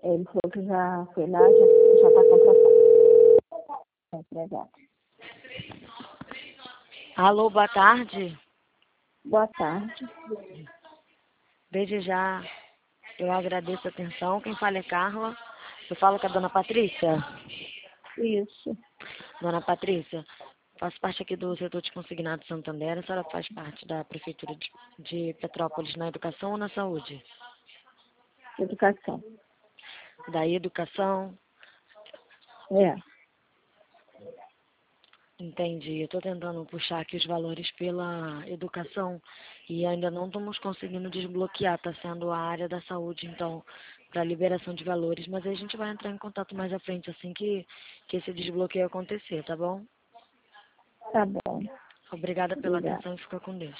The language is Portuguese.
Ele falou que já foi lá, já está contratado. É empregado. Alô, boa tarde. Boa tarde. Desde já eu agradeço a atenção. Quem fala é Carla. Eu falo com a dona Patrícia. Isso. Dona Patrícia, faço parte aqui do setor de consignado Santander. A senhora faz parte da Prefeitura de Petrópolis na educação ou na saúde? Educação. Da educação? É. Entendi. Eu estou tentando puxar aqui os valores pela educação e ainda não estamos conseguindo desbloquear. Está sendo a área da saúde, então, para liberação de valores. Mas aí a gente vai entrar em contato mais à frente, assim que esse desbloqueio acontecer, tá bom? Tá bom. Obrigada pela Obrigada. atenção e fica com Deus.